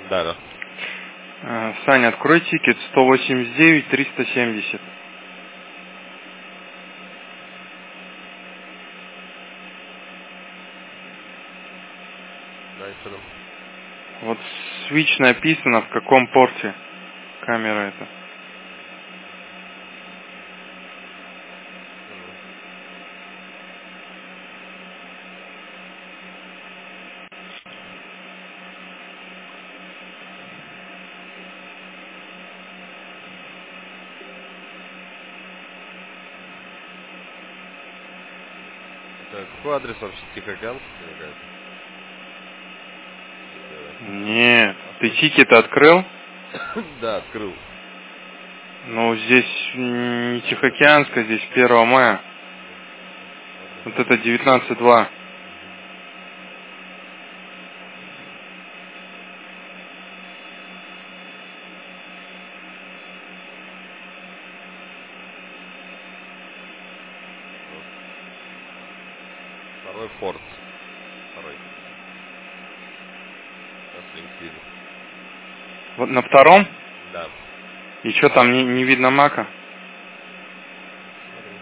Да, да. Саня, открой тикет 189-370. Да, и что там? Вот switch написано, в каком порте камера это. Это какой адрес вообще? Тихоокеанский какая-то? Нет, ты тикет открыл? Да, открыл. Ну, здесь не Тихоокеанская, здесь 1 мая. Вот это 19.2. Второй форт. Второй. Сейчас линк вижу. Вот на втором? Да. И что там, не видно мака? Смотри.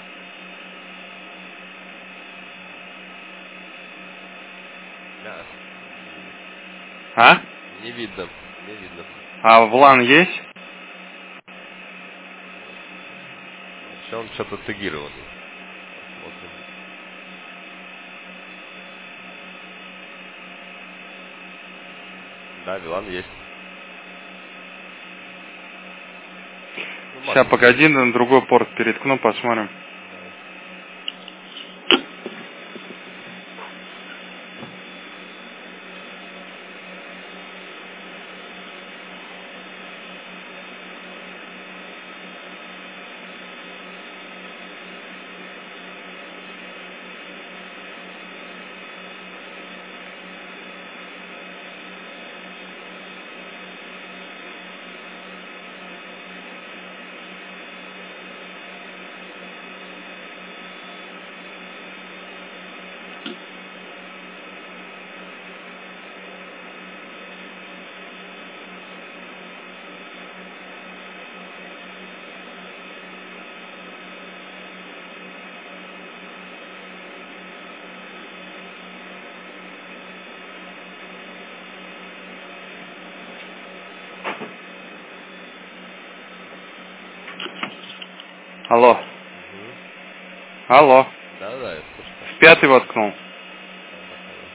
Да. А? Не видно. Не видно. А в LAN есть? Вообще он что-то тегированный. Посмотрим. Да, Вилан есть. Ну, Сейчас, максимум. погоди, на другой порт переткну, посмотрим. Давай. Алло. Угу. Алло. Да, я слышу. В 5 воткнул. Понял.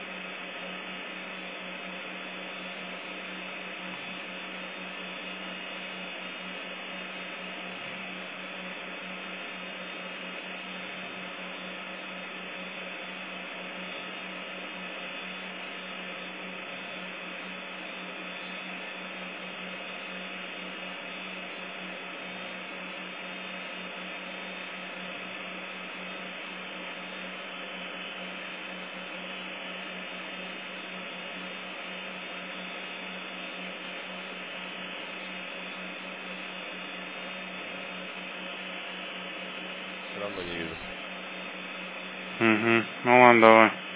Все равно не вижу. Угу. Ну ладно, давай.